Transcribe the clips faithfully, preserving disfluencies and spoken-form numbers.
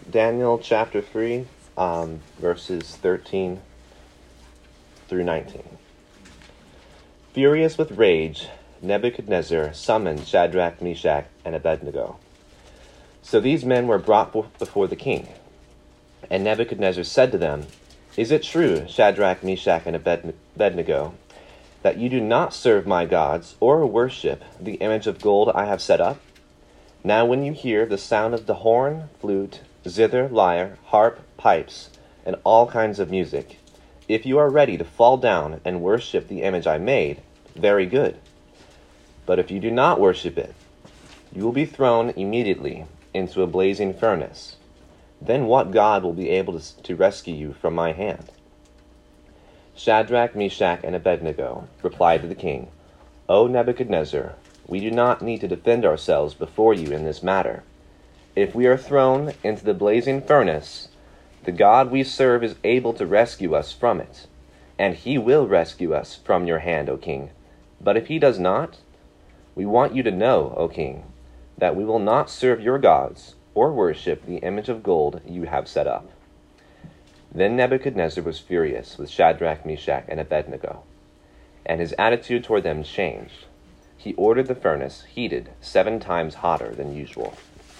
Daniel chapter three, um, verses thirteen through nineteen. Furious with rage, Nebuchadnezzar summoned Shadrach, Meshach, and Abednego. So these men were brought before the king. And Nebuchadnezzar said to them, "Is it true, Shadrach, Meshach, and Abednego, that you do not serve my gods or worship the image of gold I have set up? Now when you hear the sound of the horn, flute, zither, lyre, harp, pipes, and all kinds of music, if you are ready to fall down and worship the image I made, very good. But if you do not worship it, you will be thrown immediately into a blazing furnace. Then what God will be able to, to rescue you from my hand?" Shadrach, Meshach, and Abednego replied to the king, "O Nebuchadnezzar, we do not need to defend ourselves before you in this matter. If we are thrown into the blazing furnace, the God we serve is able to rescue us from it, and he will rescue us from your hand, O king. But if he does not, we want you to know, O king, that we will not serve your gods or worship the image of gold you have set up." Then Nebuchadnezzar was furious with Shadrach, Meshach, and Abednego, and his attitude toward them changed. He ordered the furnace heated seven times hotter than usual.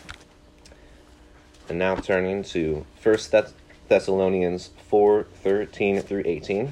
And now turning to First Thessalonians four, thirteen through eighteen.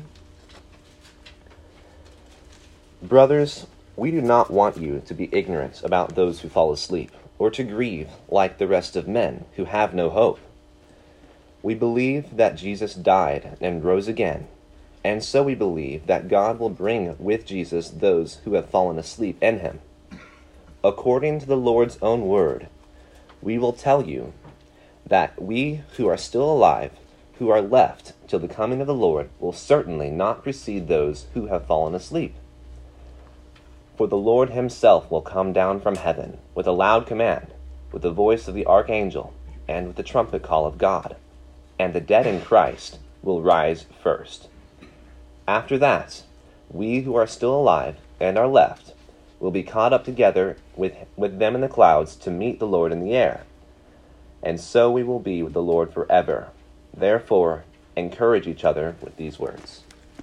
Brothers, we do not want you to be ignorant about those who fall asleep, or to grieve like the rest of men who have no hope. We believe that Jesus died and rose again, and so we believe that God will bring with Jesus those who have fallen asleep in him. According to the Lord's own word, we will tell you that we who are still alive, who are left till the coming of the Lord, will certainly not precede those who have fallen asleep. For the Lord himself will come down from heaven with a loud command, with the voice of the archangel, and with the trumpet call of God, and the dead in Christ will rise first. After that, we who are still alive and are left will be caught up together with, with them in the clouds to meet the Lord in the air. And so we will be with the Lord forever. Therefore, encourage each other with these words.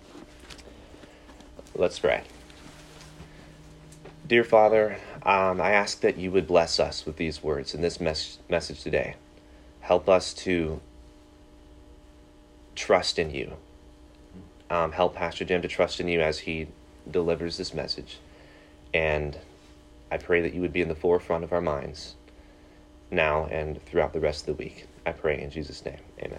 Let's pray. Dear Father, um, I ask that you would bless us with these words in this mes- message today. Help us to trust in you. Um, help Pastor Jim to trust in you as he delivers this message. And I pray that you would be in the forefront of our minds now and throughout the rest of the week. I pray in Jesus' name. Amen.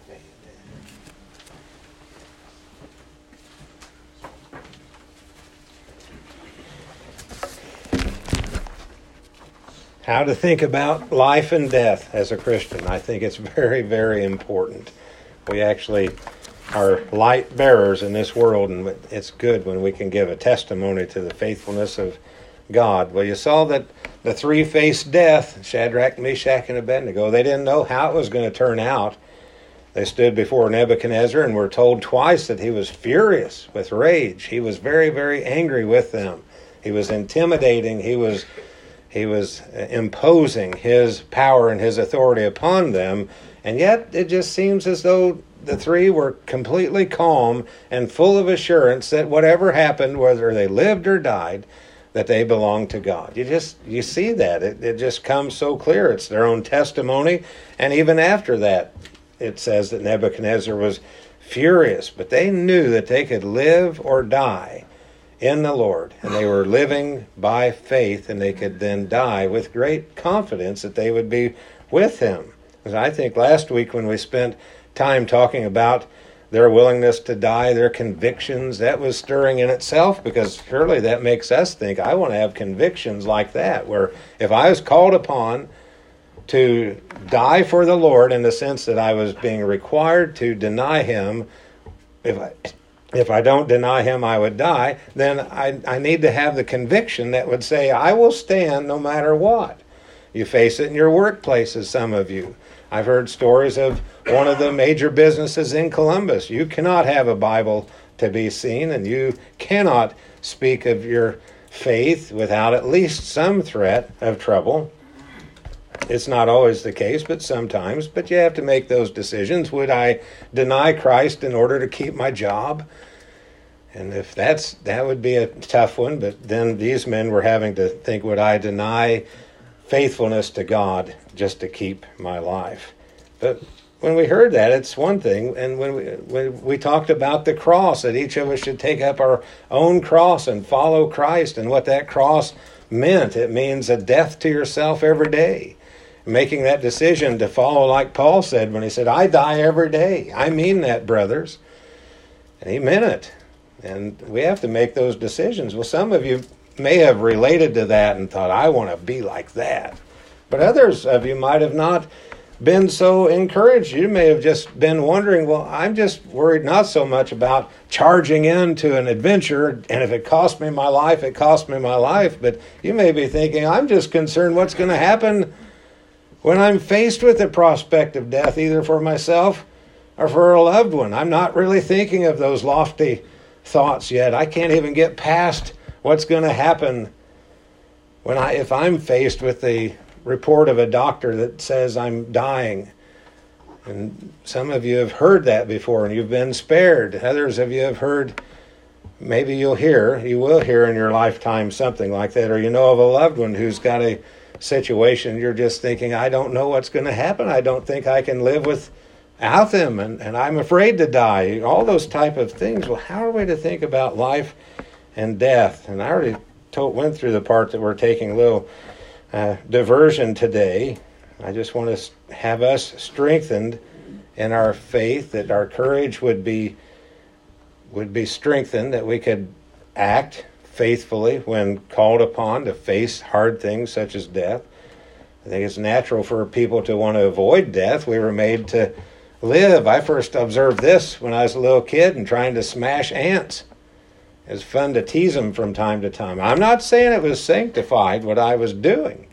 How to think about life and death as a Christian. I think it's very, very important. We actually are light bearers in this world, and it's good when we can give a testimony to the faithfulness of God. Well, you saw that the three faced death, Shadrach, Meshach, and Abednego. They didn't know how it was going to turn out. They stood before Nebuchadnezzar and were told twice that he was furious with rage. He was very, very angry with them. He was intimidating. He was He was imposing his power and his authority upon them, and yet it just seems as though the three were completely calm and full of assurance that whatever happened, whether they lived or died, that they belonged to God. You just you see that. It, it just comes so clear. It's their own testimony, and even after that, it says that Nebuchadnezzar was furious, but they knew that they could live or die in the Lord, and they were living by faith, and they could then die with great confidence that they would be with him. As I think last week when we spent time talking about their willingness to die, their convictions, that was stirring in itself, because surely that makes us think, I want to have convictions like that, where if I was called upon to die for the Lord in the sense that I was being required to deny him, if I If I don't deny him, I would die, then I, I need to have the conviction that would say, I will stand no matter what. You face it in your workplaces, some of you. I've heard stories of one of the major businesses in Columbus. You cannot have a Bible to be seen, and you cannot speak of your faith without at least some threat of trouble. It's not always the case, but sometimes. But you have to make those decisions. Would I deny Christ in order to keep my job? And if that's, that would be a tough one. But then these men were having to think, would I deny faithfulness to God just to keep my life? But when we heard that, it's one thing. And when we, when we talked about the cross, that each of us should take up our own cross and follow Christ, and what that cross meant, it means a death to yourself every day. Making that decision to follow, like Paul said when he said, I die every day. I mean that, brothers. And he meant it. And we have to make those decisions. Well, some of you may have related to that and thought, I want to be like that. But others of you might have not been so encouraged. You may have just been wondering, well, I'm just worried not so much about charging into an adventure, and if it costs me my life, it costs me my life. But you may be thinking, I'm just concerned what's going to happen when I'm faced with the prospect of death, either for myself or for a loved one. I'm not really thinking of those lofty thoughts yet. I can't even get past what's going to happen when I, if I'm faced with the report of a doctor that says I'm dying. And some of you have heard that before and you've been spared. Others of you have heard, maybe you'll hear, you will hear in your lifetime something like that, or you know of a loved one who's got a situation, you're just thinking, I don't know what's going to happen. I don't think I can live without them, and, and I'm afraid to die. All those type of things. Well, how are we to think about life and death? And I already told, went through the part that we're taking a little uh, diversion today. I just want to have us strengthened in our faith, that our courage would be would be strengthened, that we could act faithfully when called upon to face hard things such as death. I think it's natural for people to want to avoid death. We were made to live. I first observed this when I was a little kid and trying to smash ants. It was fun to tease them from time to time. I'm not saying it was sanctified what I was doing.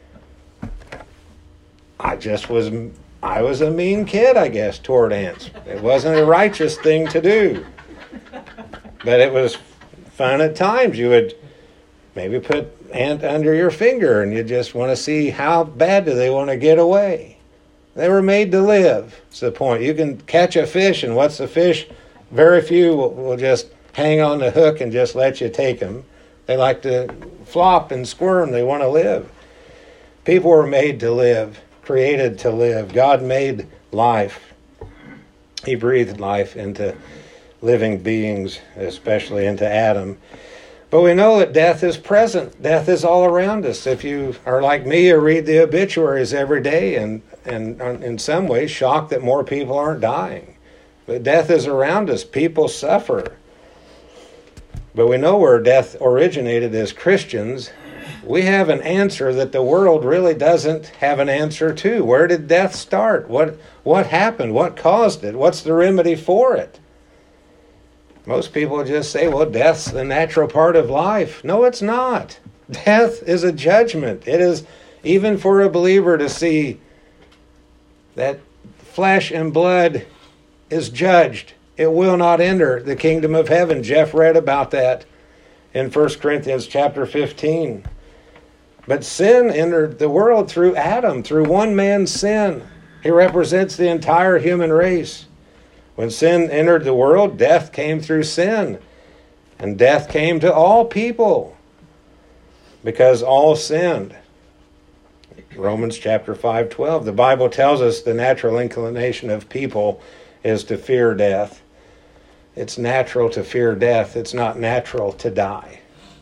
I just was, I was a mean kid, I guess, toward ants. It wasn't a righteous thing to do. But it was fun at times. You would maybe put ant under your finger and you just want to see how bad do they want to get away. They were made to live. That's the point. You can catch a fish, and what's the fish? Very few will, will just hang on the hook and just let you take them. They like to flop and squirm. They want to live. People were made to live, created to live. God made life. He breathed life into living beings, especially into Adam. But we know that death is present. Death is all around us. If you are like me, you read the obituaries every day and, and in some ways shocked that more people aren't dying. But death is around us. People suffer. But we know where death originated as Christians. We have an answer that the world really doesn't have an answer to. Where did death start? What, what happened? What caused it? What's the remedy for it? Most people just say, well, death's the natural part of life. No, it's not. Death is a judgment. It is even for a believer to see that flesh and blood is judged. It will not enter the kingdom of heaven. Jeff read about that in First Corinthians chapter fifteen. But sin entered the world through Adam, through one man's sin. He represents the entire human race. When sin entered the world, death came through sin. And death came to all people because all sinned. Romans chapter five twelve. The Bible tells us the natural inclination of people is to fear death. It's natural to fear death. It's not natural to die.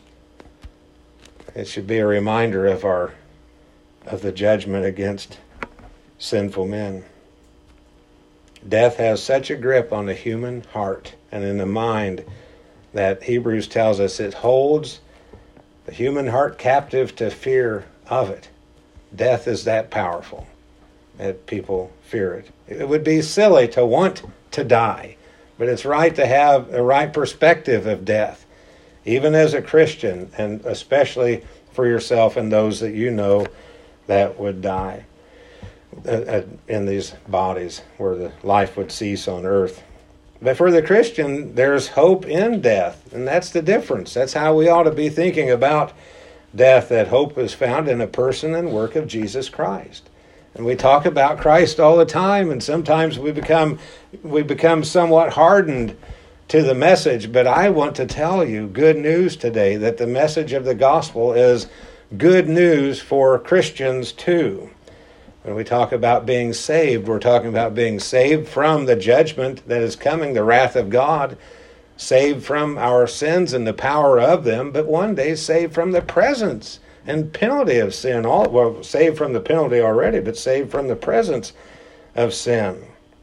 It should be a reminder of our of the judgment against sinful men. Death has such a grip on the human heart and in the mind that Hebrews tells us it holds the human heart captive to fear of it. Death is that powerful that people fear it. It would be silly to want to die, but it's right to have a right perspective of death, even as a Christian, and especially for yourself and those that you know that would die in these bodies where the life would cease on earth. But for the Christian, there's hope in death, and that's the difference. That's how we ought to be thinking about death, that hope is found in a person and work of Jesus Christ. And we talk about Christ all the time, and sometimes we become we become somewhat hardened to the message. But I want to tell you good news today, that the message of the gospel is good news for Christians too. When we talk about being saved, we're talking about being saved from the judgment that is coming, the wrath of God, saved from our sins and the power of them, but one day saved from the presence and penalty of sin. All well, saved from the penalty already, but saved from the presence of sin.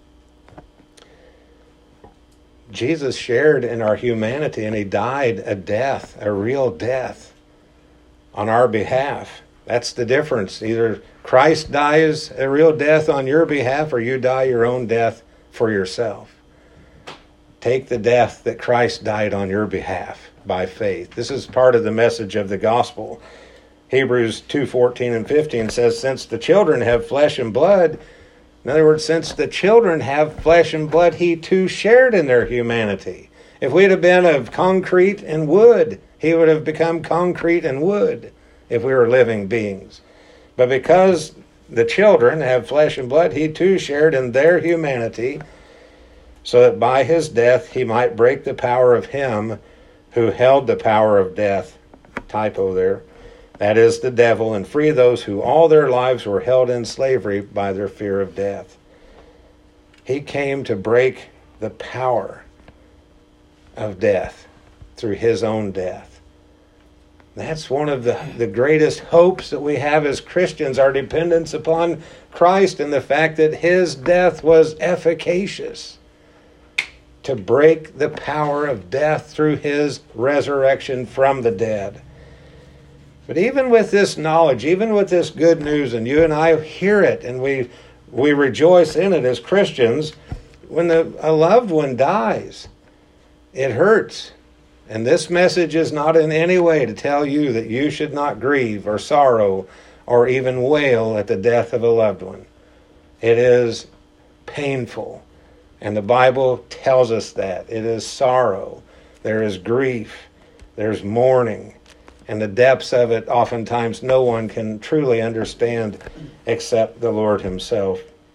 Jesus shared in our humanity, and he died a death, a real death, on our behalf. That's the difference. Either Christ dies a real death on your behalf, or you die your own death for yourself. Take the death that Christ died on your behalf by faith. This is part of the message of the gospel. Hebrews two fourteen and fifteen says, since the children have flesh and blood, in other words, since the children have flesh and blood, he too shared in their humanity. If we'd have been of concrete and wood, he would have become concrete and wood if we were living beings. But because the children have flesh and blood, he too shared in their humanity, so that by his death he might break the power of him who held the power of death, typo there, that is the devil, and free those who all their lives were held in slavery by their fear of death. He came to break the power of death through his own death. That's one of the, the greatest hopes that we have as Christians, our dependence upon Christ and the fact that his death was efficacious to break the power of death through his resurrection from the dead. But even with this knowledge, even with this good news, and you and I hear it and we we rejoice in it as Christians, when the, a loved one dies, it hurts. And this message is not in any way to tell you that you should not grieve or sorrow or even wail at the death of a loved one. It is painful. And the Bible tells us that. It is sorrow. There is grief. There's mourning. And the depths of it, oftentimes, no one can truly understand except the Lord himself.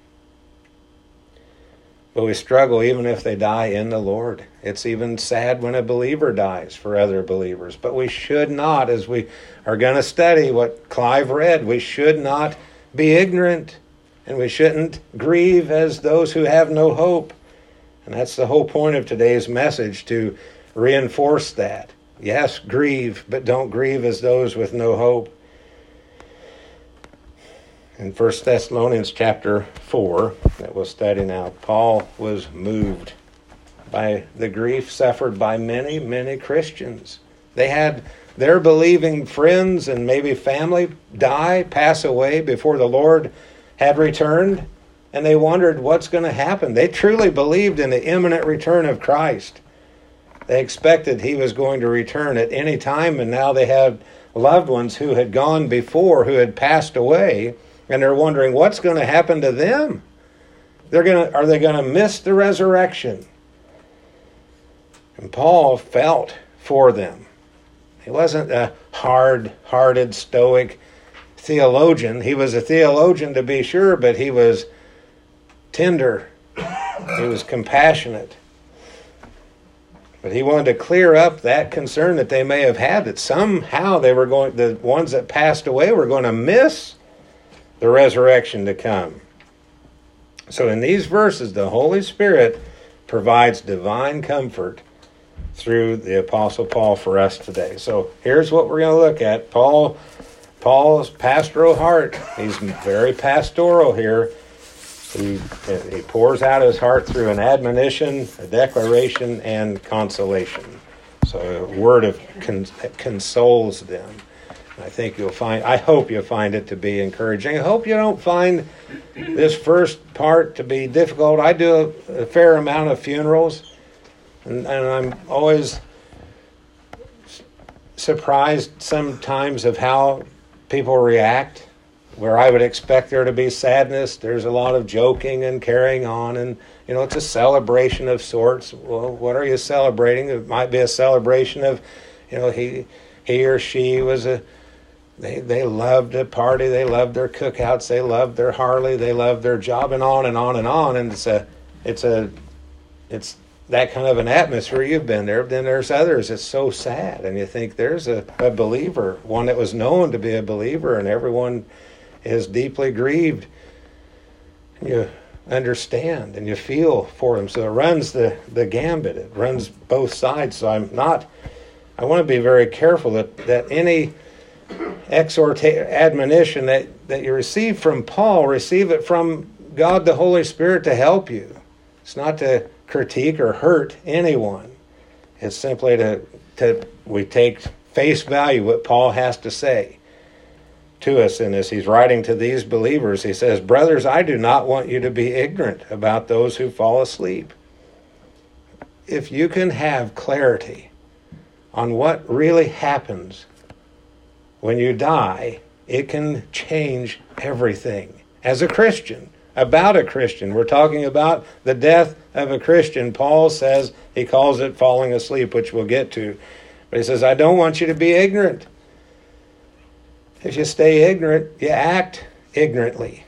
But we struggle even if they die in the Lord. It's even sad when a believer dies for other believers. But we should not, as we are going to study what Clive read, we should not be ignorant. And we shouldn't grieve as those who have no hope. And that's the whole point of today's message, to reinforce that. Yes, grieve, but don't grieve as those with no hope. In First Thessalonians chapter four, that we'll study now, Paul was moved by the grief suffered by many, many Christians. They had their believing friends and maybe family die, pass away before the Lord had returned, and they wondered what's going to happen. They truly believed in the imminent return of Christ. They expected he was going to return at any time, and now they had loved ones who had gone before, who had passed away, and they're wondering what's going to happen to them. They're going to, are they going to miss the resurrection? And Paul felt for them. He wasn't a hard-hearted, stoic theologian. He was a theologian to be sure, but he was tender. He was compassionate. But he wanted to clear up that concern that they may have had, that somehow they were going, the ones that passed away were going to miss the resurrection to come. So in these verses, the Holy Spirit provides divine comfort through the Apostle Paul for us today. So here's what we're going to look at. Paul, Paul's pastoral heart. He's very pastoral here. He, he pours out his heart through an admonition, a declaration, and consolation. So a word of con- consoles them. I think you'll find, I hope you'll find it to be encouraging. I hope you don't find this first part to be difficult. I do a, a fair amount of funerals, and, and I'm always surprised sometimes of how people react. Where I would expect there to be sadness, there's a lot of joking and carrying on, and you know, it's a celebration of sorts. Well, what are you celebrating? It might be a celebration of, you know, he he or she was a They they loved to party, they loved their cookouts, they loved their Harley, they loved their job, and on and on and on. And it's a it's a it's that kind of an atmosphere. You've been there. Then there's others. It's so sad, and you think there's a, a believer, one that was known to be a believer, and everyone is deeply grieved. And you understand and you feel for them. So it runs the the gambit. It runs both sides. So I'm not. I want to be very careful that that any exhortation, admonition that, that you receive from Paul, receive it from God the Holy Spirit to help you. It's not to critique or hurt anyone. It's simply to, to we take face value what Paul has to say to us. And as he's writing to these believers, he says, brothers, I do not want you to be ignorant about those who fall asleep. If you can have clarity on what really happens when you die, it can change everything. As a Christian, about a Christian, we're talking about the death of a Christian. Paul says, he calls it falling asleep, which we'll get to. But he says, I don't want you to be ignorant. If you stay ignorant, you act ignorantly.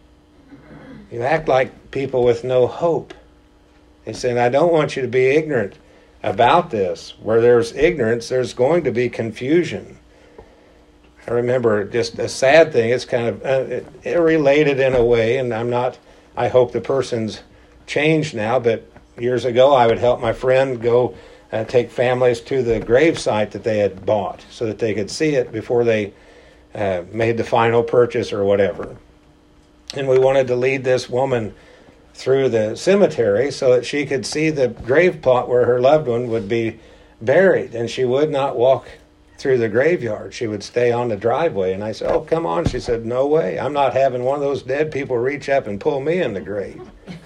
You act like people with no hope. He's saying, I don't want you to be ignorant about this. Where there's ignorance, there's going to be confusion. I remember just a sad thing. It's kind of uh, related in a way, and I'm not, I hope the person's changed now, but years ago I would help my friend go uh, take families to the grave site that they had bought so that they could see it before they uh, made the final purchase or whatever. And we wanted to lead this woman through the cemetery so that she could see the grave plot where her loved one would be buried, and she would not walk through the graveyard. She would stay on the driveway. And I said, oh, come on. She said, no way. I'm not having one of those dead people reach up and pull me in the grave.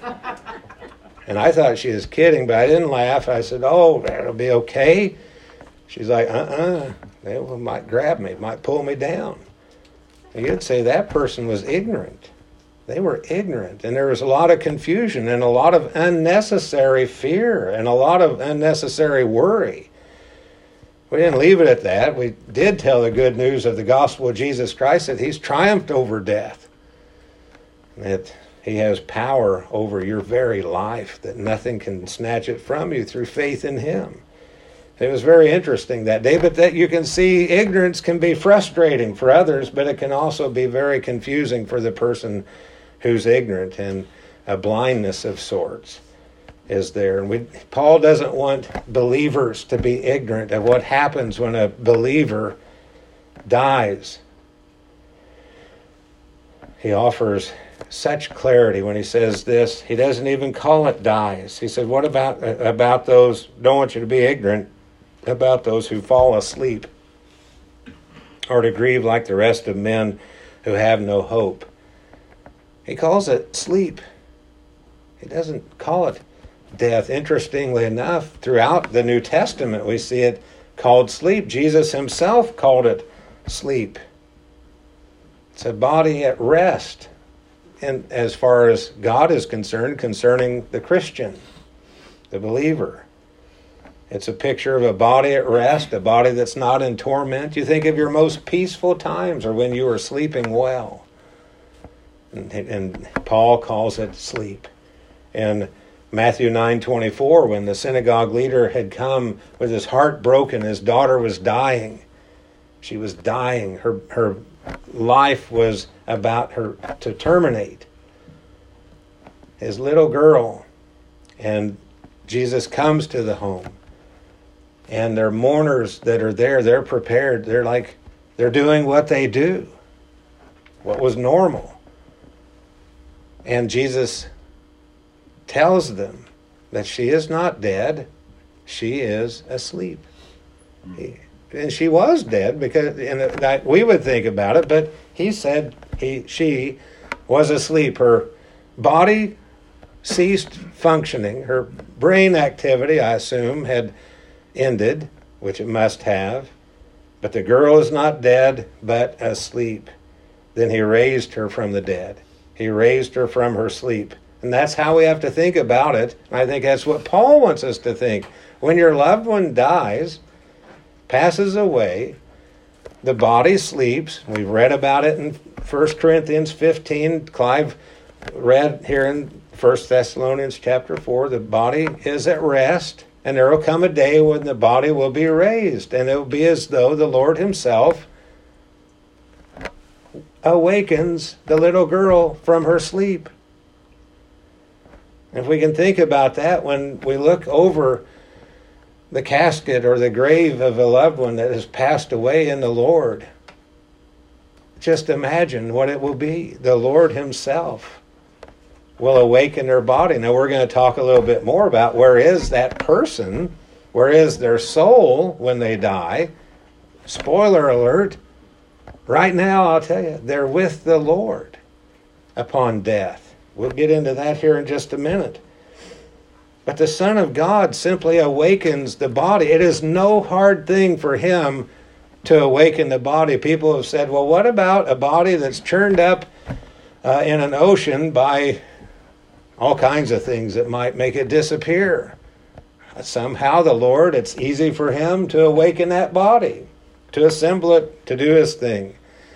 And I thought she was kidding, but I didn't laugh. I said, oh, that'll be okay. She's like, uh-uh. They might grab me, might pull me down. And you'd say that person was ignorant. They were ignorant. And there was a lot of confusion and a lot of unnecessary fear and a lot of unnecessary worry. We didn't leave it at that. We did tell the good news of the gospel of Jesus Christ, that he's triumphed over death, that he has power over your very life, that nothing can snatch it from you through faith in him. It was very interesting that day, but that you can see ignorance can be frustrating for others, but it can also be very confusing for the person who's ignorant, and a blindness of sorts is there. And we, Paul doesn't want believers to be ignorant of what happens when a believer dies. He offers such clarity when he says this. He doesn't even call it dies. He said, what about, about those, don't want you to be ignorant about those who fall asleep, or to grieve like the rest of men who have no hope. He calls it sleep. He doesn't call it death. Interestingly enough, throughout the New Testament, we see it called sleep. Jesus himself called it sleep. It's a body at rest, and as far as God is concerned, concerning the Christian, the believer. It's a picture of a body at rest, a body that's not in torment. You think of your most peaceful times or when you are sleeping well. And, and Paul calls it sleep. And Matthew nine twenty-four, when the synagogue leader had come with his heart broken, his daughter was dying. She was dying. Her her life was about her to terminate. His little girl. And Jesus comes to the home. And their mourners that are there, they're prepared. They're like, they're doing what they do. What was normal. And Jesus tells them that she is not dead, she is asleep. He, and she was dead, because and that we would think about it, but he said he she was asleep. Her body ceased functioning. Her brain activity, I assume, had ended, which it must have. But the girl is not dead, but asleep. Then he raised her from the dead. He raised her from her sleep. And that's how we have to think about it. And I think that's what Paul wants us to think. When your loved one dies, passes away, the body sleeps. We've read about it in First Corinthians fifteen. Clive read here in First Thessalonians chapter four. The body is at rest, and there will come a day when the body will be raised, and it will be as though the Lord himself awakens the little girl from her sleep. If we can think about that when we look over the casket or the grave of a loved one that has passed away in the Lord, just imagine what it will be. The Lord himself will awaken their body. Now we're going to talk a little bit more about where is that person, where is their soul when they die. Spoiler alert, right now I'll tell you, they're with the Lord upon death. We'll get into that here in just a minute. But the Son of God simply awakens the body. It is no hard thing for him to awaken the body. People have said, well, what about a body that's churned up uh, in an ocean by all kinds of things that might make it disappear? Somehow the Lord, it's easy for him to awaken that body, to assemble it, to do his thing.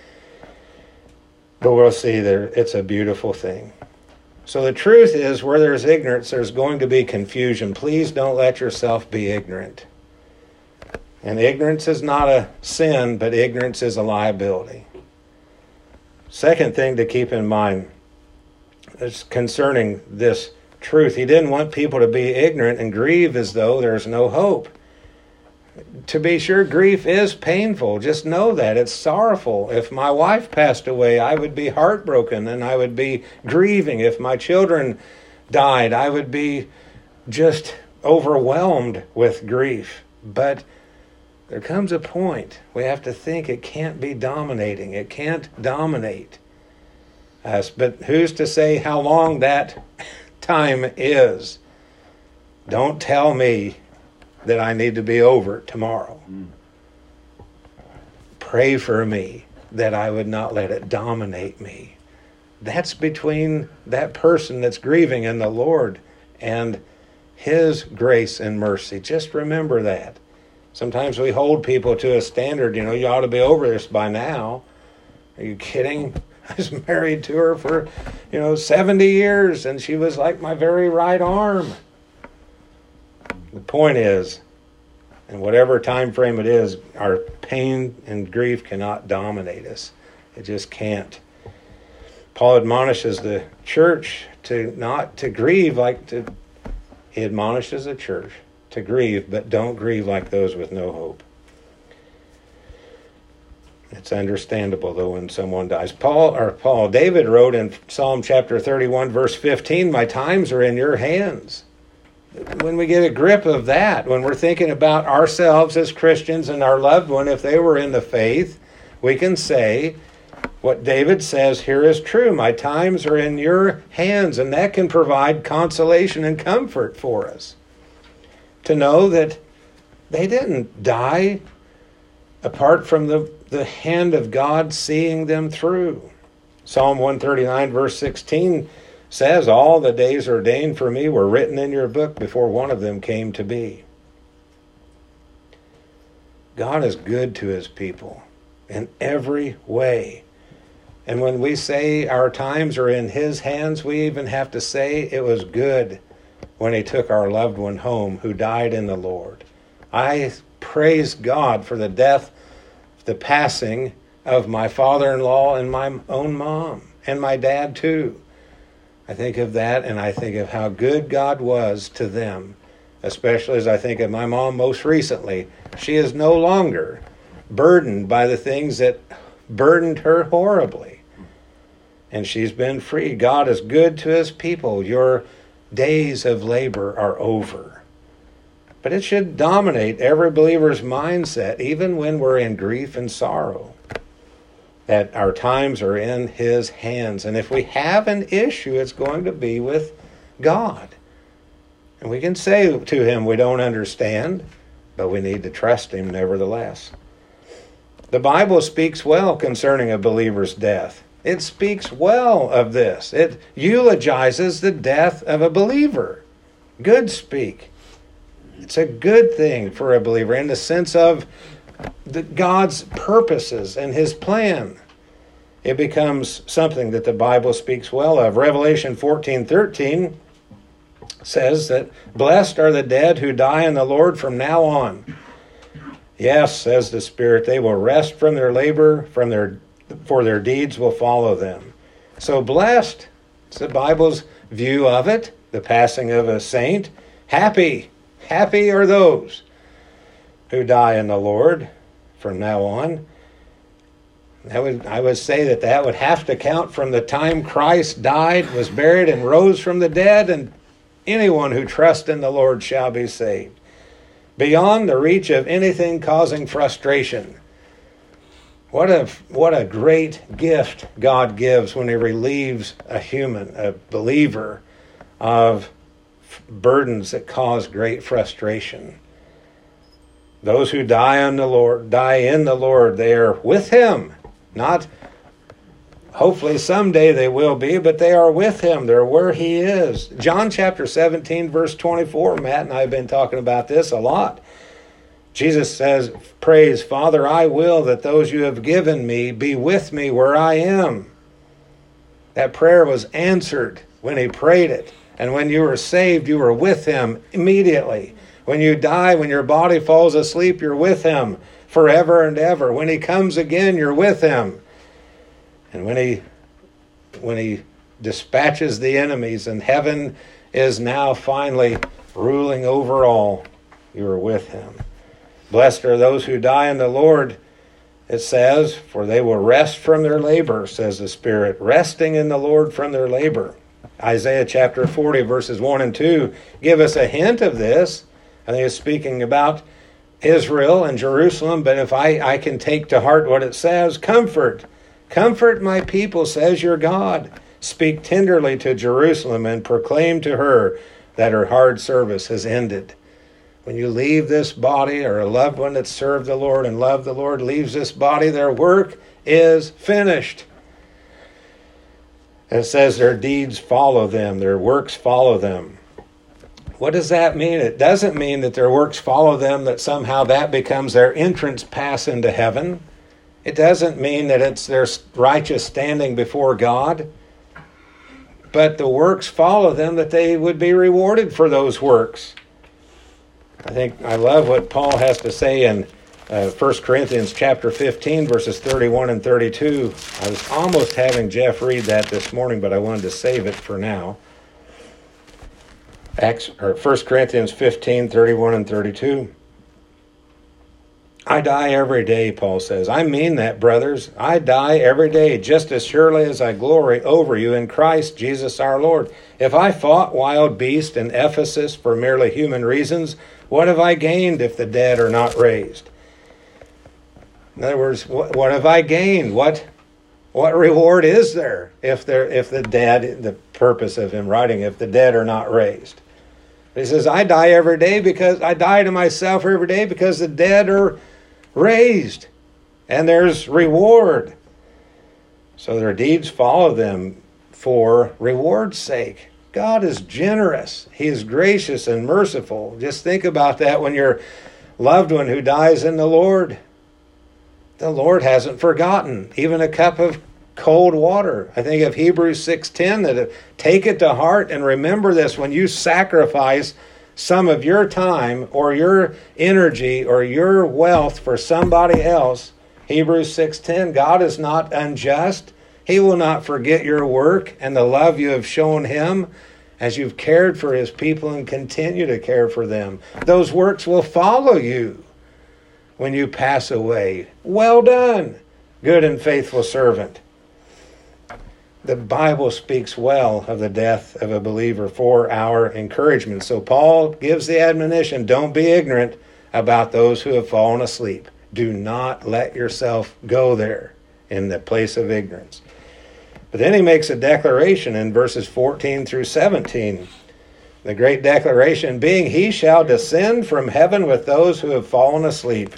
But we'll see there, it's a beautiful thing. So the truth is, where there's ignorance, there's going to be confusion. Please don't let yourself be ignorant. And ignorance is not a sin, but ignorance is a liability. Second thing to keep in mind is concerning this truth. He didn't want people to be ignorant and grieve as though there's no hope. To be sure, grief is painful. Just know that. It's sorrowful. If my wife passed away, I would be heartbroken and I would be grieving. If my children died, I would be just overwhelmed with grief. But there comes a point we have to think it can't be dominating. It can't dominate us. But who's to say how long that time is? Don't tell me that I need to be over tomorrow. Mm. Pray for me that I would not let it dominate me. That's between that person that's grieving and the Lord and his grace and mercy. Just remember that. Sometimes we hold people to a standard, you know, you ought to be over this by now. Are you kidding? I was married to her for, you know, seventy years and she was like my very right arm. The point is, in whatever time frame it is, our pain and grief cannot dominate us. It just can't. Paul admonishes the church to not to grieve like to, he admonishes the church to grieve, but don't grieve like those with no hope. It's understandable, though, when someone dies. Paul, or Paul, David wrote in Psalm chapter thirty-one, verse fifteen, my times are in your hands. When we get a grip of that, when we're thinking about ourselves as Christians and our loved one, if they were in the faith, we can say what David says here is true. My times are in your hands, and that can provide consolation and comfort for us. To know that they didn't die apart from the, the hand of God seeing them through. Psalm one thirty-nine, verse sixteen says, all the days ordained for me were written in your book before one of them came to be. God is good to his people in every way. And when we say our times are in his hands, we even have to say it was good when he took our loved one home who died in the Lord. I praise God for the death, the passing of my father-in-law and my own mom, and my dad too. I think of that, and I think of how good God was to them, especially as I think of my mom most recently. She is no longer burdened by the things that burdened her horribly, and she's been free. God is good to his people. Your days of labor are over. But it should dominate every believer's mindset, even when we're in grief and sorrow, that our times are in his hands. And if we have an issue, it's going to be with God. And we can say to him we don't understand, but we need to trust him nevertheless. The Bible speaks well concerning a believer's death. It speaks well of this. It eulogizes the death of a believer. Good speak. It's a good thing for a believer in the sense of the God's purposes and his plan. It becomes something that the Bible speaks well of. Revelation fourteen thirteen says that blessed are the dead who die in the Lord from now on. Yes, says the Spirit, they will rest from their labor, from their for their deeds will follow them. So blessed, it's the Bible's view of it, the passing of a saint. Happy, happy are those who die in the Lord from now on. I would, I would say that that would have to count from the time Christ died, was buried, and rose from the dead, and anyone who trusts in the Lord shall be saved. Beyond the reach of anything causing frustration. What a, what a great gift God gives when he relieves a human, a believer, of burdens that cause great frustration. Those who die on the Lord, die in the Lord, they are with him. Not, hopefully someday they will be, but they are with him. They're where he is. John chapter seventeen, verse twenty-four, Matt and I have been talking about this a lot. Jesus says, praise, Father, I will that those you have given me be with me where I am. That prayer was answered when he prayed it. And when you were saved, you were with him immediately. When you die, when your body falls asleep, you're with him forever and ever. When he comes again, you're with him. And when he when he dispatches the enemies and heaven is now finally ruling over all, you are with him. Blessed are those who die in the Lord, it says, for they will rest from their labor, says the Spirit, resting in the Lord from their labor. Isaiah chapter forty, verses one and two give us a hint of this. I think it's speaking about Israel and Jerusalem, but if I, I can take to heart what it says, comfort. Comfort my people, says your God. Speak tenderly to Jerusalem and proclaim to her that her hard service has ended. When you leave this body, or a loved one that served the Lord and loved the Lord leaves this body, their work is finished. It says their deeds follow them, their works follow them. What does that mean? It doesn't mean that their works follow them, that somehow that becomes their entrance pass into heaven. It doesn't mean that it's their righteous standing before God. But the works follow them, that they would be rewarded for those works. I think I love what Paul has to say in uh, First Corinthians chapter fifteen, verses thirty-one and thirty-two. I was almost having Jeff read that this morning, but I wanted to save it for now. Acts, or First Corinthians fifteen, thirty-one and thirty-two. I die every day, Paul says. I mean that, brothers. I die every day, just as surely as I glory over you in Christ Jesus our Lord. If I fought wild beasts in Ephesus for merely human reasons, what have I gained if the dead are not raised? In other words, what, what have I gained? What what reward is there if they're if the dead, the purpose of him writing, if the dead are not raised? He says, I die every day because I die to myself every day because the dead are raised. And there's reward. So their deeds follow them for reward's sake. God is generous. He is gracious and merciful. Just think about that when your loved one who dies in the Lord. The Lord hasn't forgotten even a cup of cold water. I think of Hebrews six ten, that take it to heart and remember this when you sacrifice some of your time or your energy or your wealth for somebody else. Hebrews six ten, God is not unjust. He will not forget your work and the love you have shown him as you've cared for his people and continue to care for them. Those works will follow you when you pass away. Well done, good and faithful servant. The Bible speaks well of the death of a believer for our encouragement. So Paul gives the admonition, don't be ignorant about those who have fallen asleep. Do not let yourself go there in the place of ignorance. But then he makes a declaration in verses fourteen through seventeen. The great declaration being, he shall descend from heaven with those who have fallen asleep.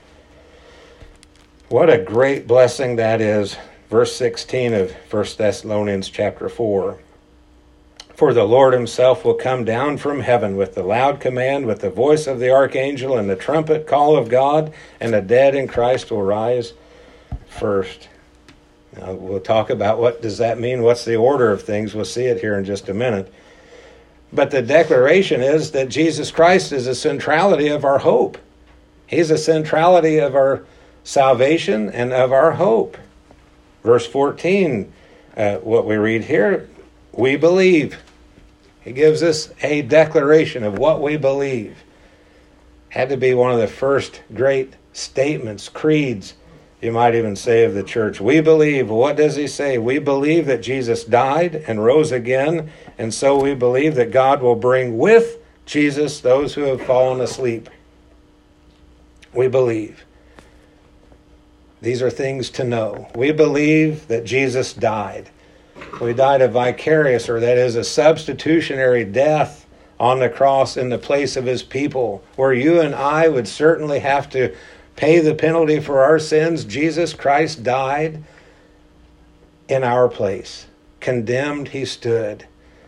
What a great blessing that is. Verse sixteen of First Thessalonians chapter four. For the Lord himself will come down from heaven with the loud command, with the voice of the archangel and the trumpet call of God, and the dead in Christ will rise first. Now, we'll talk about what does that mean, what's the order of things. We'll see it here in just a minute. But the declaration is that Jesus Christ is the centrality of our hope. He's the centrality of our salvation and of our hope. Verse fourteen, uh, what we read here, we believe. He gives us a declaration of what we believe. Had to be one of the first great statements, creeds, you might even say, of the church. We believe. What does he say? We believe that Jesus died and rose again, and so we believe that God will bring with Jesus those who have fallen asleep. We believe. These are things to know. We believe that Jesus died. We died a vicarious, or that is a substitutionary death on the cross in the place of his people, where you and I would certainly have to pay the penalty for our sins. Jesus Christ died in our place. Condemned he stood.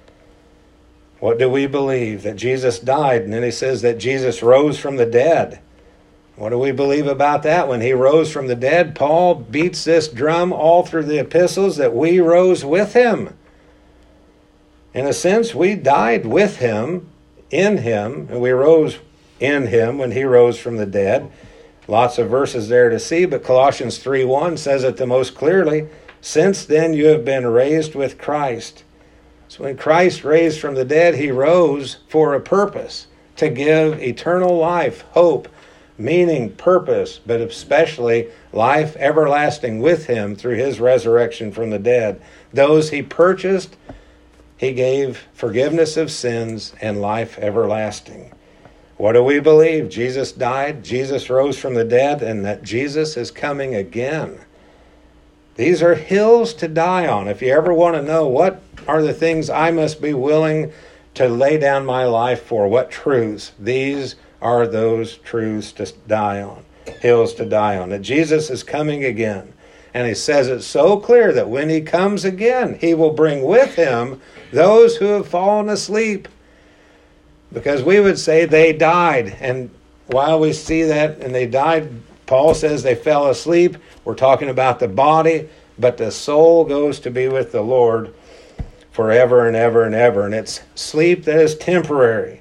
What do we believe? That Jesus died, and then he says that Jesus rose from the dead. What do we believe about that? When he rose from the dead, Paul beats this drum all through the epistles that we rose with him. In a sense, we died with him, in him, and we rose in him when he rose from the dead. Lots of verses there to see, but Colossians three one says it the most clearly. Since then you have been raised with Christ. So when Christ raised from the dead, he rose for a purpose, to give eternal life, hope, meaning, purpose, but especially life everlasting with him through his resurrection from the dead. Those he purchased, he gave forgiveness of sins and life everlasting. What do we believe? Jesus died, Jesus rose from the dead, and that Jesus is coming again. These are hills to die on. If you ever want to know what are the things I must be willing to lay down my life for, what truths, these are those truths to die on, hills to die on. That Jesus is coming again. And he says it so clear that when he comes again, he will bring with him those who have fallen asleep. Because we would say they died. And while we see that and they died, Paul says they fell asleep. We're talking about the body, but the soul goes to be with the Lord forever and ever and ever. And it's sleep that is temporary.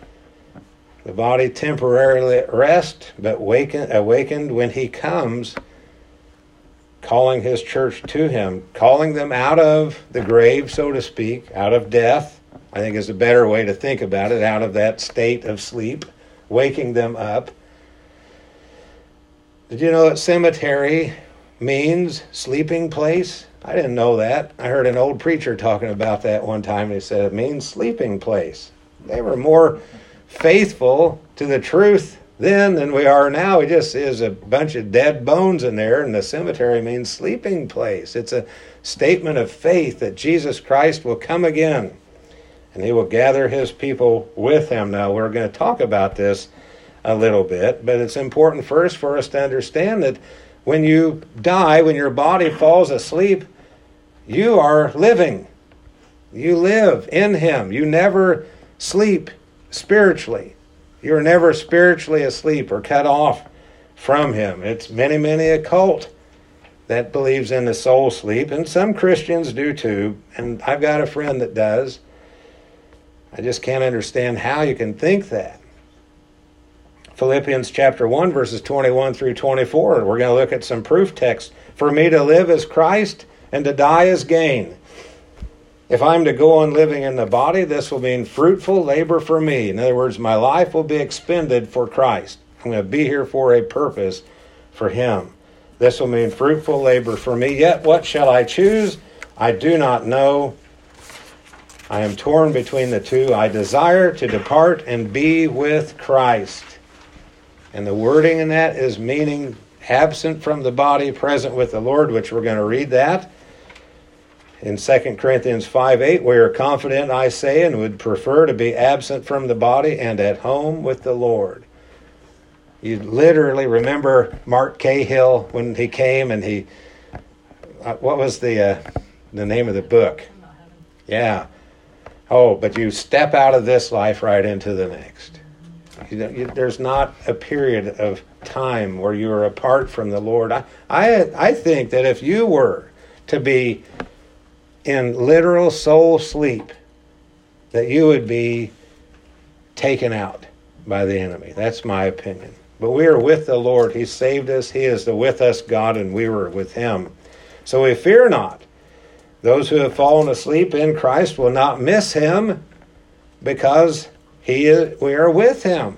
The body temporarily at rest, but waken, awakened when he comes, calling his church to him, calling them out of the grave, so to speak, out of death. I think is a better way to think about it, out of that state of sleep, waking them up. Did you know that cemetery means sleeping place? I didn't know that. I heard an old preacher talking about that one time, and he said it means sleeping place. They were more faithful to the truth then than we are now. It just is a bunch of dead bones in there, and the cemetery means sleeping place. It's a statement of faith that Jesus Christ will come again, and he will gather his people with him. Now, we're going to talk about this a little bit, but it's important first for us to understand that when you die, when your body falls asleep, you are living. You live in him. You never sleep spiritually. You're never spiritually asleep or cut off from him. It's many, many a cult that believes in the soul sleep, and some Christians do too, and I've got a friend that does. I just can't understand how you can think that. Philippians chapter one, verses twenty-one through twenty-four, we're going to look at some proof texts. For me to live is Christ, and to die is gain. If I'm to go on living in the body, this will mean fruitful labor for me. In other words, my life will be expended for Christ. I'm going to be here for a purpose for him. This will mean fruitful labor for me. Yet what shall I choose? I do not know. I am torn between the two. I desire to depart and be with Christ. And the wording in that is meaning absent from the body, present with the Lord, which we're going to read that. In Second Corinthians five eight, we are confident, I say, and would prefer to be absent from the body and at home with the Lord. You literally remember Mark Cahill when he came and he, uh, what was the uh, the name of the book? Yeah. Oh, but you step out of this life right into the next. You know, you, there's not a period of time where you are apart from the Lord. I, I, I think that if you were to be in literal soul sleep, that you would be taken out by the enemy. That's my opinion. But we are with the Lord. He saved us. He is the with us God, and we were with him. So we fear not. Those who have fallen asleep in Christ will not miss him, because he is, we are with him.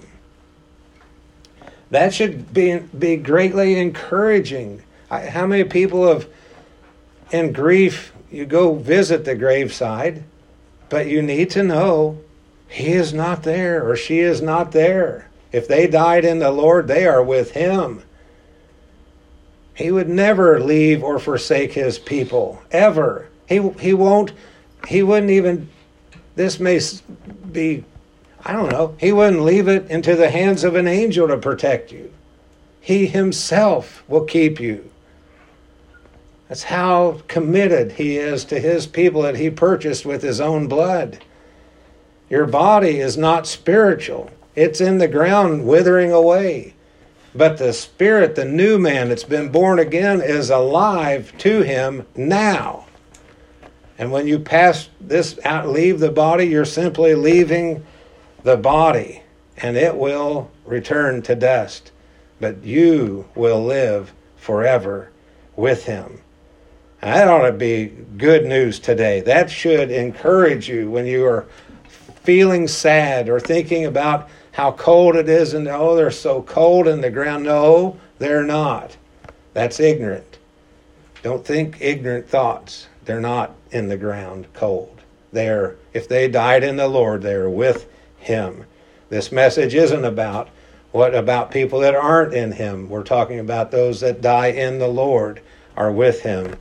That should be, be greatly encouraging. I, how many people have, in grief, you go visit the graveside, but you need to know he is not there, or she is not there. If they died in the Lord, they are with him. He would never leave or forsake his people, ever. He he won't, he wouldn't even, this may be, I don't know, he wouldn't leave it into the hands of an angel to protect you. He himself will keep you. That's how committed he is to his people that he purchased with his own blood. Your body is not spiritual. It's in the ground withering away. But the spirit, the new man that's been born again, is alive to him now. And when you pass this out, leave the body, you're simply leaving the body, and it will return to dust. But you will live forever with him. And that ought to be good news today. That should encourage you when you are feeling sad or thinking about how cold it is, and oh, they're so cold in the ground. No, they're not. That's ignorant. Don't think ignorant thoughts. They're not in the ground cold. They're, if they died in the Lord, they're with him. This message isn't about what about people that aren't in him. We're talking about those that die in the Lord are with him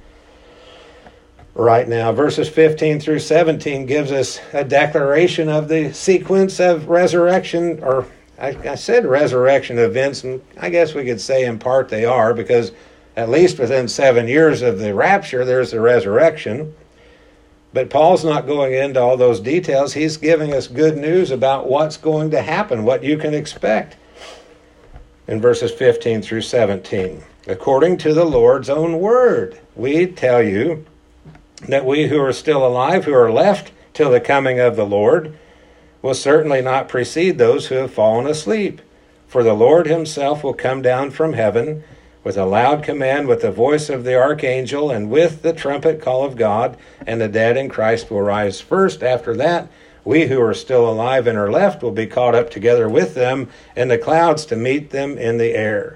right now. Verses fifteen through seventeen gives us a declaration of the sequence of resurrection, or I, I said resurrection events, and I guess we could say in part they are, because at least within seven years of the rapture, there's the resurrection. But Paul's not going into all those details. He's giving us good news about what's going to happen, what you can expect. In verses fifteen through seventeen, according to the Lord's own word, we tell you that we who are still alive, who are left till the coming of the Lord, will certainly not precede those who have fallen asleep. For the Lord himself will come down from heaven with a loud command, with the voice of the archangel, and with the trumpet call of God, and the dead in Christ will rise first. After that, we who are still alive and are left will be caught up together with them in the clouds to meet them in the air.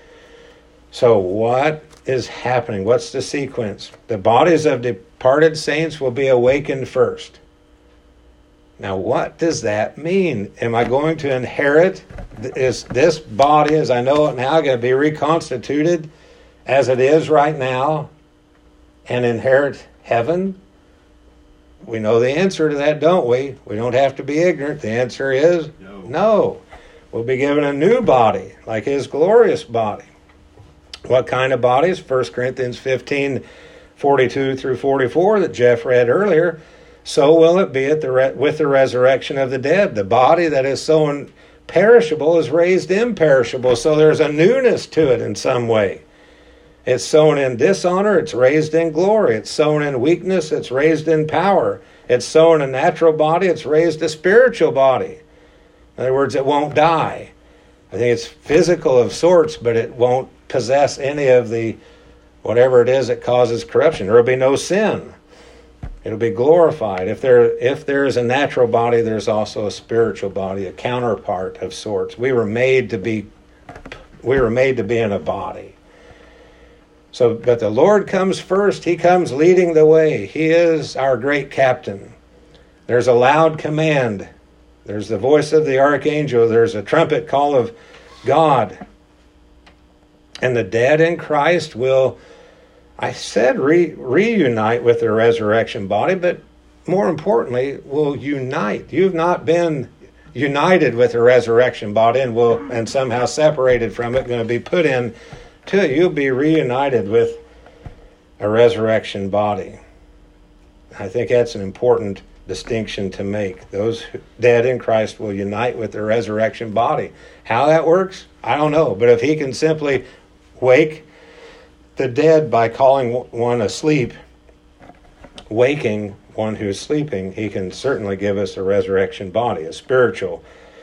So what is happening? What's the sequence? The bodies of departed saints will be awakened first. Now, what does that mean? Am I going to inherit? Is this body, as I know it now, going to be reconstituted as it is right now and inherit heaven? We know the answer to that, don't we? We don't have to be ignorant. The answer is no. no. We'll be given a new body, like his glorious body. What kind of bodies? First Corinthians fifteen, forty-two through forty-four that Jeff read earlier. So will it be at the re- with the resurrection of the dead. The body that is sown perishable is raised imperishable. So there's a newness to it in some way. It's sown in dishonor, it's raised in glory. It's sown in weakness, it's raised in power. It's sown a natural body, it's raised a spiritual body. In other words, it won't die. I think it's physical of sorts, but it won't possess any of the, whatever it is that causes corruption. There will be no sin. It'll be glorified. If there, if there is a natural body, there's also a spiritual body, a counterpart of sorts. We were made to be, we were made to be in a body. So, but the Lord comes first. He comes leading the way. He is our great captain. There's a loud command. There's the voice of the archangel. There's a trumpet call of God. And the dead in Christ will, I said, re- reunite with their resurrection body, but more importantly, will unite. You've not been united with the resurrection body and will and somehow separated from it, going to be put in to it. You'll be reunited with a resurrection body. I think that's an important distinction to make. Those dead in Christ will unite with the resurrection body. How that works, I don't know. But if he can simply wake the dead by calling one asleep, waking one who's sleeping, he can certainly give us a resurrection body, a spiritual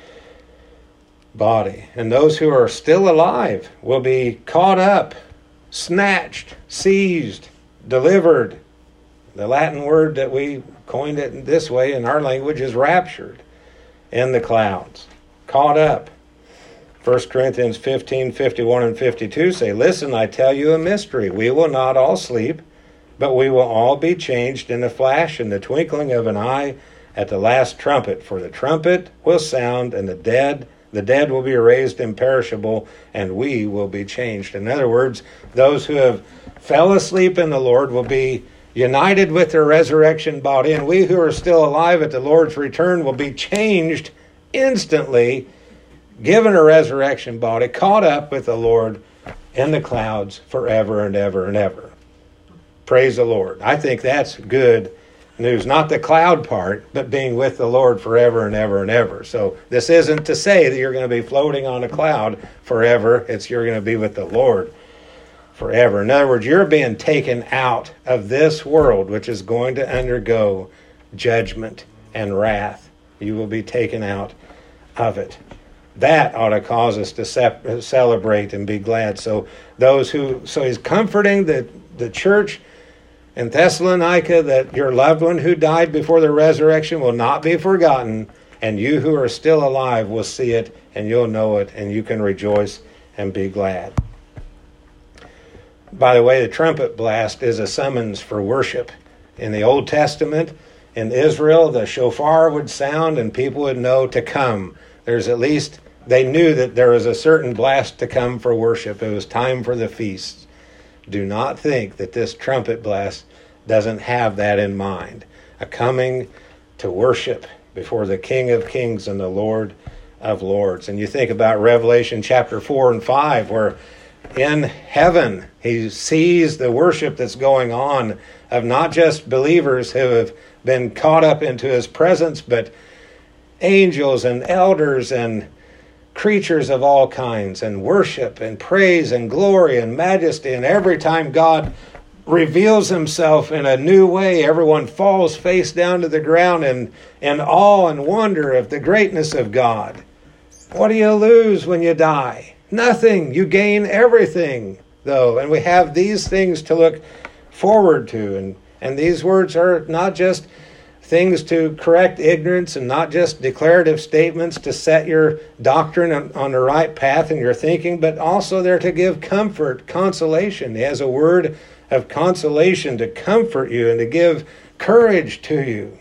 body. And those who are still alive will be caught up, snatched, seized, delivered. The Latin word that we coined it this way in our language is raptured, in the clouds, caught up. First Corinthians fifteen, fifty-one and fifty-two say, "Listen, I tell you a mystery. We will not all sleep, but we will all be changed in a flash, in the twinkling of an eye, at the last trumpet. For the trumpet will sound, and the dead, the dead will be raised imperishable, and we will be changed." In other words, those who have fell asleep in the Lord will be united with their resurrection body, and we who are still alive at the Lord's return will be changed instantly, given a resurrection body, caught up with the Lord in the clouds forever and ever and ever. Praise the Lord. I think that's good news. Not the cloud part, but being with the Lord forever and ever and ever. So this isn't to say that you're going to be floating on a cloud forever. It's you're going to be with the Lord forever. In other words, you're being taken out of this world, which is going to undergo judgment and wrath. You will be taken out of it. That ought to cause us to sep- celebrate and be glad. So those who, so he's comforting the, the church in Thessalonica that your loved one who died before the resurrection will not be forgotten, and you who are still alive will see it, and you'll know it, and you can rejoice and be glad. By the way, the trumpet blast is a summons for worship. In the Old Testament, in Israel, the shofar would sound and people would know to come. There's at least, they knew that there was a certain blast to come for worship. It was time for the feasts. Do not think that this trumpet blast doesn't have that in mind. A coming to worship before the King of Kings and the Lord of Lords. And you think about Revelation chapter four and five, where in heaven he sees the worship that's going on of not just believers who have been caught up into his presence, but angels and elders and creatures of all kinds, and worship and praise and glory and majesty. And every time God reveals himself in a new way, everyone falls face down to the ground in, in awe and wonder of the greatness of God. What do you lose when you die? Nothing. You gain everything, though. And we have these things to look forward to. And, and these words are not just things to correct ignorance and not just declarative statements to set your doctrine on, on the right path in your thinking, but also they're to give comfort, consolation. He has a word of consolation to comfort you and to give courage to you.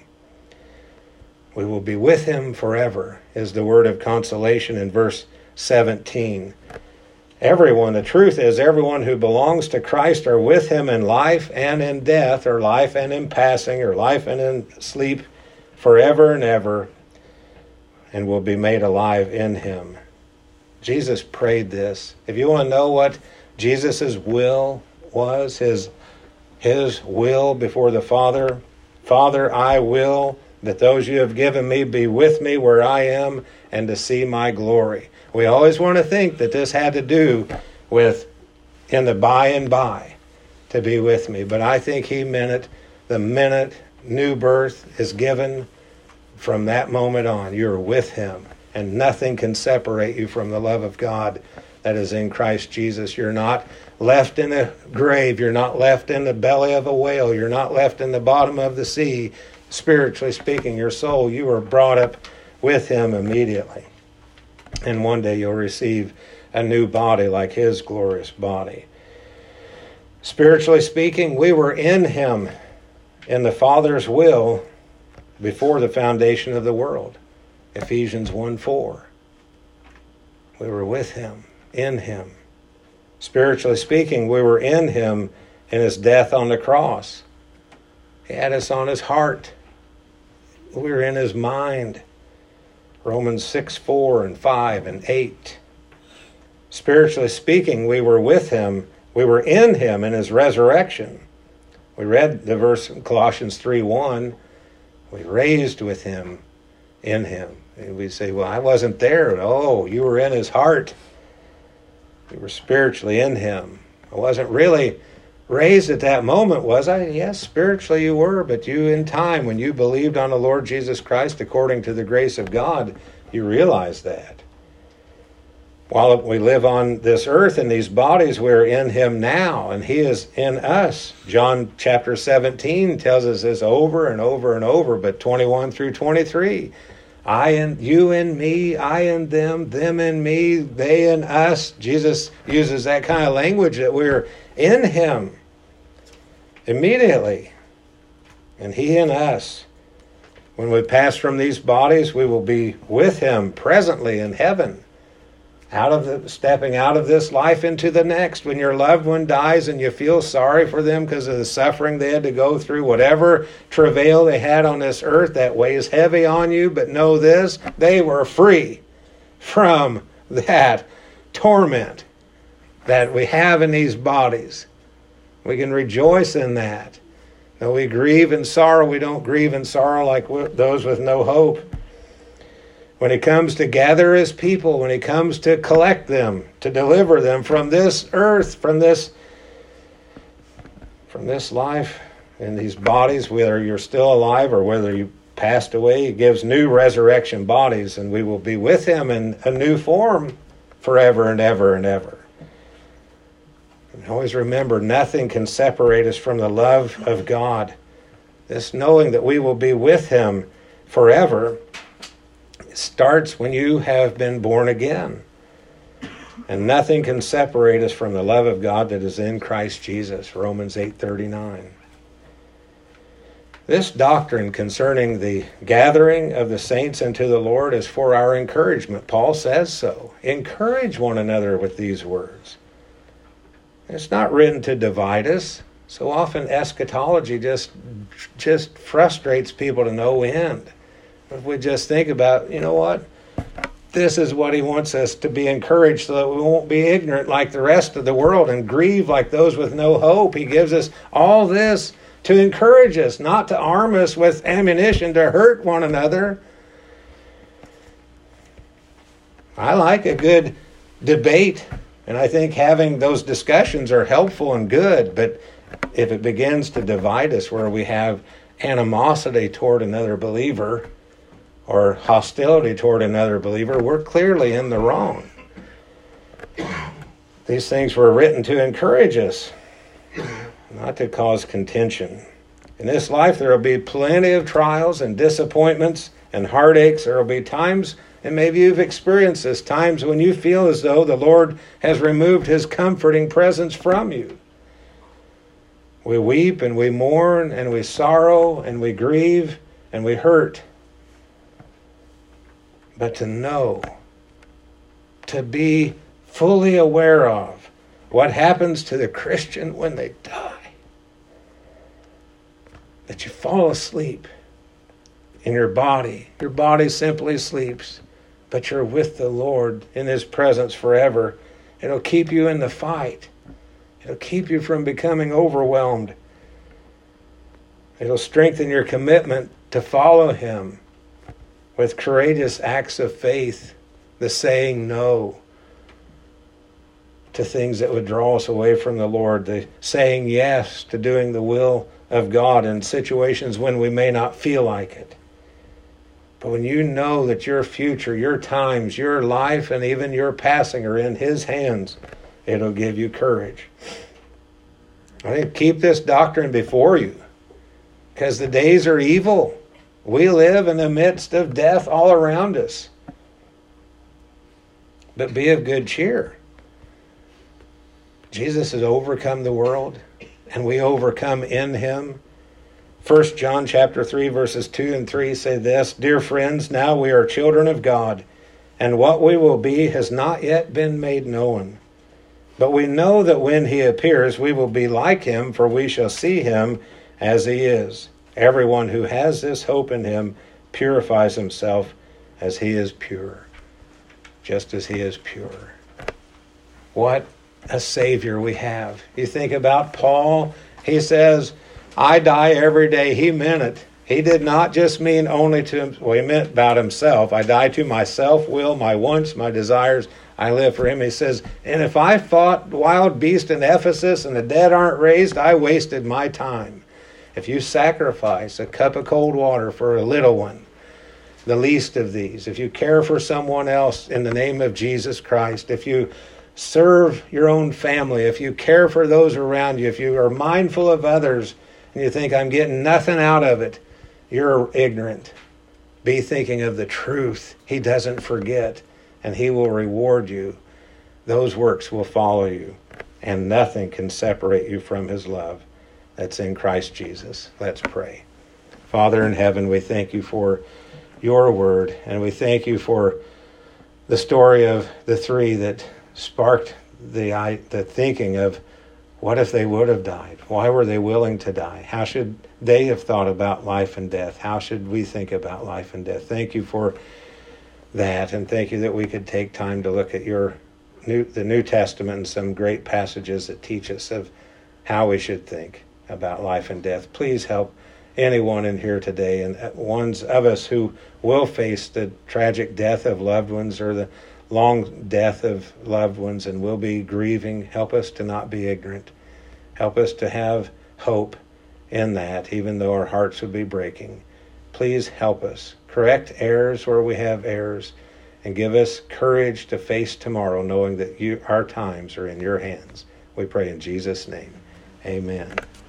We will be with him forever is the word of consolation in verse seventeen. Everyone, the truth is, everyone who belongs to Christ are with him in life and in death, or life and in passing, or life and in sleep, forever and ever, and will be made alive in him. Jesus prayed this. If you want to know what Jesus' will was, his, his will before the Father, Father, I will that those you have given me be with me where I am, and to see my glory. We always want to think that this had to do with in the by and by to be with me. But I think he meant it the minute new birth is given. From that moment on, you're with him. And nothing can separate you from the love of God that is in Christ Jesus. You're not left in a grave. You're not left in the belly of a whale. You're not left in the bottom of the sea. Spiritually speaking, your soul, you are brought up with him immediately. And one day you'll receive a new body like his glorious body. Spiritually speaking, we were in him in the Father's will before the foundation of the world. Ephesians one four. We were with him, in him. Spiritually speaking, we were in him in his death on the cross. He had us on his heart. We were in his mind. Romans six, four and five and eight. Spiritually speaking, we were with him. We were in him in his resurrection. We read the verse in Colossians three, one. We raised with him, in him. And we say, well, I wasn't there. Oh, you were in his heart. You were spiritually in him. I wasn't really raised at that moment, was I? Yes, spiritually you were, but you in time, when you believed on the Lord Jesus Christ according to the grace of God, you realized that. While we live on this earth in these bodies, we're in him now, and he is in us. John chapter seventeen tells us this over and over and over, but twenty-one through twenty-three. I and you and me, I and them, them and me, they and us. Jesus uses that kind of language that we're in him immediately, and he in us. When we pass from these bodies, we will be with him presently in heaven, out of the, stepping out of this life into the next. When your loved one dies and you feel sorry for them because of the suffering they had to go through, whatever travail they had on this earth that weighs heavy on you, but know this, they were free from that torment that we have in these bodies. We can rejoice in that. Though we grieve in sorrow, we don't grieve in sorrow like those with no hope. When he comes to gather his people, when he comes to collect them, to deliver them from this earth, from this, from this life, in these bodies, whether you're still alive or whether you passed away, he gives new resurrection bodies, and we will be with him in a new form forever and ever and ever. And always remember, nothing can separate us from the love of God. This knowing that we will be with him forever starts when you have been born again. And nothing can separate us from the love of God that is in Christ Jesus, Romans eight thirty-nine. This doctrine concerning the gathering of the saints into the Lord is for our encouragement. Paul says so. Encourage one another with these words. It's not written to divide us. So often eschatology just, just frustrates people to no end. If we just think about, you know what? This is what he wants us to be encouraged so that we won't be ignorant like the rest of the world and grieve like those with no hope. He gives us all this to encourage us, not to arm us with ammunition to hurt one another. I like a good debate, and I think having those discussions are helpful and good, but if it begins to divide us where we have animosity toward another believer, or hostility toward another believer, we're clearly in the wrong. These things were written to encourage us, not to cause contention. In this life, there will be plenty of trials and disappointments and heartaches. There will be times, and maybe you've experienced this, times when you feel as though the Lord has removed his comforting presence from you. We weep and we mourn and we sorrow and we grieve and we hurt. But to know, to be fully aware of what happens to the Christian when they die. That you fall asleep in your body. Your body simply sleeps, but you're with the Lord in his presence forever. It'll keep you in the fight. It'll keep you from becoming overwhelmed. It'll strengthen your commitment to follow him with courageous acts of faith, the saying no to things that would draw us away from the Lord, the saying yes to doing the will of God in situations when we may not feel like it. But when you know that your future, your times, your life, and even your passing are in his hands, it'll give you courage. I think keep this doctrine before you, because the days are evil. We live in the midst of death all around us. But be of good cheer. Jesus has overcome the world, and we overcome in him. First John chapter three, verses two and three say this, Dear friends, now we are children of God, and what we will be has not yet been made known. But we know that when he appears, we will be like him, for we shall see him as he is. Everyone who has this hope in him purifies himself as he is pure, just as he is pure. What a Savior we have. You think about Paul, he says, I die every day. He meant it. He did not just mean only to him, well, he meant about himself. I die to myself, will, my wants, my desires. I live for him. He says, and if I fought wild beasts in Ephesus and the dead aren't raised, I wasted my time. If you sacrifice a cup of cold water for a little one, the least of these, if you care for someone else in the name of Jesus Christ, if you serve your own family, if you care for those around you, if you are mindful of others and you think, I'm getting nothing out of it, you're ignorant. Be thinking of the truth. He doesn't forget, and he will reward you. Those works will follow you, and nothing can separate you from his love that's in Christ Jesus. Let's pray. Father in heaven, we thank you for your word, and we thank you for the story of the three that sparked the the thinking of, what if they would have died? Why were they willing to die? How should they have thought about life and death? How should we think about life and death? Thank you for that, and thank you that we could take time to look at your new the New Testament and some great passages that teach us of how we should think about life and death. Please help anyone in here today, and ones of us who will face the tragic death of loved ones or the long death of loved ones and will be grieving. Help us to not be ignorant. Help us to have hope in that, even though our hearts would be breaking. Please help us. Correct errors where we have errors, and give us courage to face tomorrow, knowing that you, our times are in your hands. We pray in Jesus' name. Amen.